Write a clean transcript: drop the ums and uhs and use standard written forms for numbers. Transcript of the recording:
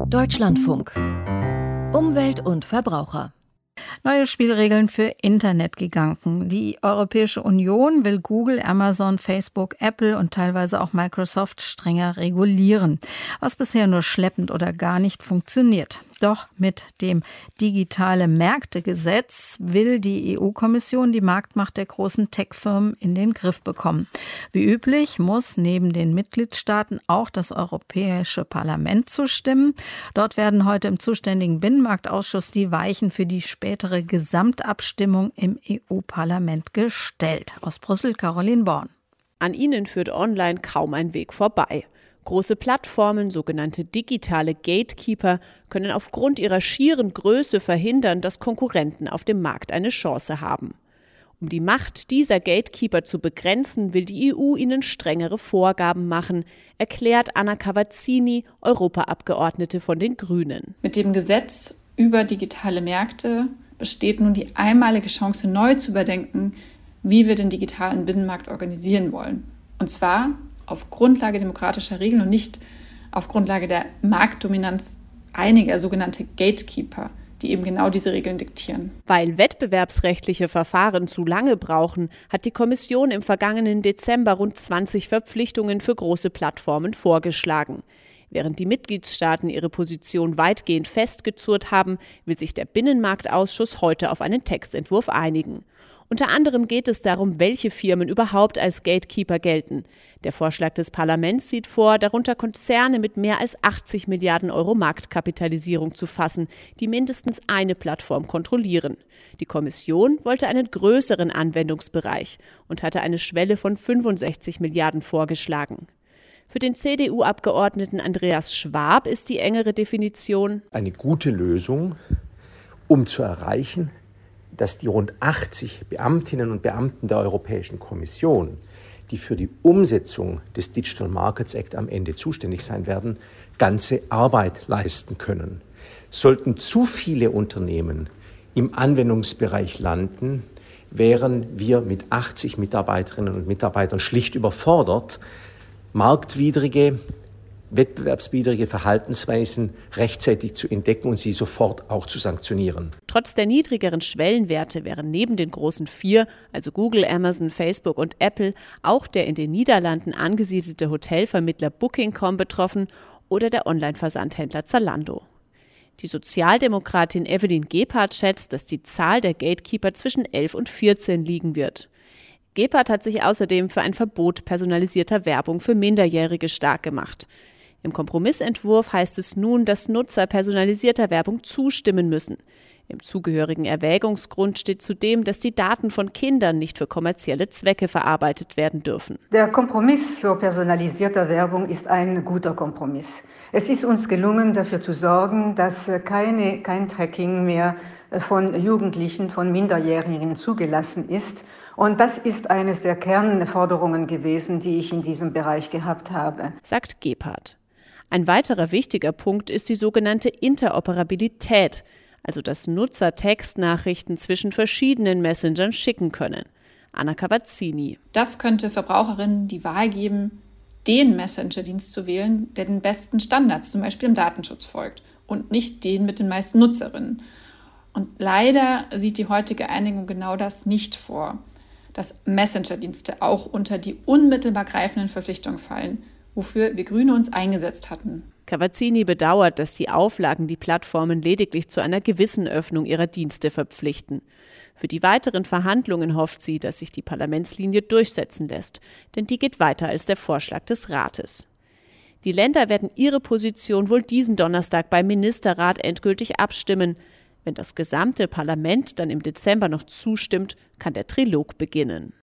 Deutschlandfunk. Umwelt und Verbraucher. Neue Spielregeln für Internetgiganten. Die Europäische Union will Google, Amazon, Facebook, Apple und teilweise auch Microsoft strenger regulieren, was bisher nur schleppend oder gar nicht funktioniert. Doch mit dem Digitale-Märkte-Gesetz will die EU-Kommission die Marktmacht der großen Tech-Firmen in den Griff bekommen. Wie üblich muss neben den Mitgliedstaaten auch das Europäische Parlament zustimmen. Dort werden heute im zuständigen Binnenmarktausschuss die Weichen für die spätere Gesamtabstimmung im EU-Parlament gestellt. Aus Brüssel, Caroline Born. An ihnen führt online kaum ein Weg vorbei. Große Plattformen, sogenannte digitale Gatekeeper, können aufgrund ihrer schieren Größe verhindern, dass Konkurrenten auf dem Markt eine Chance haben. Um die Macht dieser Gatekeeper zu begrenzen, will die EU ihnen strengere Vorgaben machen, erklärt Anna Cavazzini, Europaabgeordnete von den Grünen. Mit dem Gesetz über digitale Märkte besteht nun die einmalige Chance, neu zu überdenken, wie wir den digitalen Binnenmarkt organisieren wollen. Und zwar auf Grundlage demokratischer Regeln und nicht auf Grundlage der Marktdominanz einiger sogenannte Gatekeeper, die eben genau diese Regeln diktieren. Weil wettbewerbsrechtliche Verfahren zu lange brauchen, hat die Kommission im vergangenen Dezember rund 20 Verpflichtungen für große Plattformen vorgeschlagen. Während die Mitgliedstaaten ihre Position weitgehend festgezurrt haben, will sich der Binnenmarktausschuss heute auf einen Textentwurf einigen. Unter anderem geht es darum, welche Firmen überhaupt als Gatekeeper gelten. Der Vorschlag des Parlaments sieht vor, darunter Konzerne mit mehr als 80 Milliarden Euro Marktkapitalisierung zu fassen, die mindestens eine Plattform kontrollieren. Die Kommission wollte einen größeren Anwendungsbereich und hatte eine Schwelle von 65 Milliarden vorgeschlagen. Für den CDU-Abgeordneten Andreas Schwab ist die engere Definition eine gute Lösung, um zu erreichen, dass die rund 80 Beamtinnen und Beamten der Europäischen Kommission, die für die Umsetzung des Digital Markets Act am Ende zuständig sein werden, ganze Arbeit leisten können. Sollten zu viele Unternehmen im Anwendungsbereich landen, wären wir mit 80 Mitarbeiterinnen und Mitarbeitern schlicht überfordert, marktwidrige, wettbewerbswidrige Verhaltensweisen rechtzeitig zu entdecken und sie sofort auch zu sanktionieren. Trotz der niedrigeren Schwellenwerte wären neben den großen 4, also Google, Amazon, Facebook und Apple, auch der in den Niederlanden angesiedelte Hotelvermittler Booking.com betroffen oder der Online-Versandhändler Zalando. Die Sozialdemokratin Evelyn Gebhardt schätzt, dass die Zahl der Gatekeeper zwischen 11 und 14 liegen wird. Gebhardt hat sich außerdem für ein Verbot personalisierter Werbung für Minderjährige stark gemacht. Im Kompromissentwurf heißt es nun, dass Nutzer personalisierter Werbung zustimmen müssen. Im zugehörigen Erwägungsgrund steht zudem, dass die Daten von Kindern nicht für kommerzielle Zwecke verarbeitet werden dürfen. Der Kompromiss zur personalisierten Werbung ist ein guter Kompromiss. Es ist uns gelungen, dafür zu sorgen, dass kein Tracking mehr von Jugendlichen, von Minderjährigen zugelassen ist. Und das ist eines der Kernforderungen gewesen, die ich in diesem Bereich gehabt habe, sagt Gebhardt. Ein weiterer wichtiger Punkt ist die sogenannte Interoperabilität, also dass Nutzer Textnachrichten zwischen verschiedenen Messengern schicken können. Anna Cavazzini. Das könnte Verbraucherinnen die Wahl geben, den Messenger-Dienst zu wählen, der den besten Standards, zum Beispiel im Datenschutz, folgt und nicht den mit den meisten Nutzerinnen. Und leider sieht die heutige Einigung genau das nicht vor, dass Messenger-Dienste auch unter die unmittelbar greifenden Verpflichtungen fallen, wofür wir Grüne uns eingesetzt hatten. Cavazzini bedauert, dass die Auflagen die Plattformen lediglich zu einer gewissen Öffnung ihrer Dienste verpflichten. Für die weiteren Verhandlungen hofft sie, dass sich die Parlamentslinie durchsetzen lässt, denn die geht weiter als der Vorschlag des Rates. Die Länder werden ihre Position wohl diesen Donnerstag beim Ministerrat endgültig abstimmen. Wenn das gesamte Parlament dann im Dezember noch zustimmt, kann der Trilog beginnen.